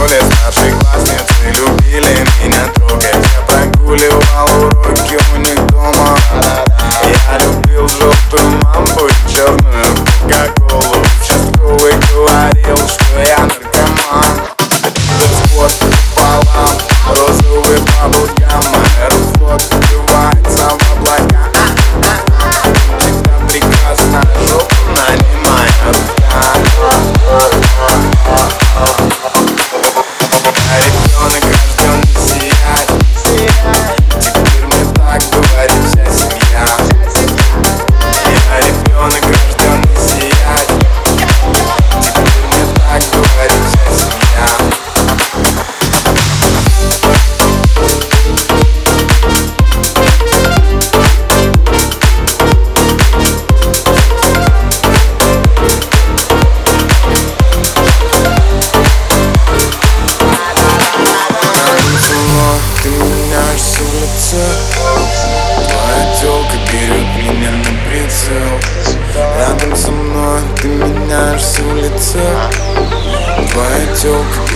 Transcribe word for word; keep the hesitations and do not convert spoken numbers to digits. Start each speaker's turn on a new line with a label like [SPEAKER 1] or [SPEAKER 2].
[SPEAKER 1] школе старшеклассницы любили меня трогать. Я прогуливал уроки у них дома. Я любил желтую мамбу и черную кока-колу. Участковый говорил, что я наркоман. Этот спорт пополам, розовый баблгам. Аэрофлот открывается в облака. Всегда прекрасно, жопу нанимает рука. А ребенок рожденный сиять. Теперь мы так говорим вся семья. Я ребенок рожденный сиять. Теперь мы так говорим вся семья. Ты меняешь все в лице. Твоя тёлка берет меня на прицел. Рядом со мной ты меняешь все в лице. Твоя тёлка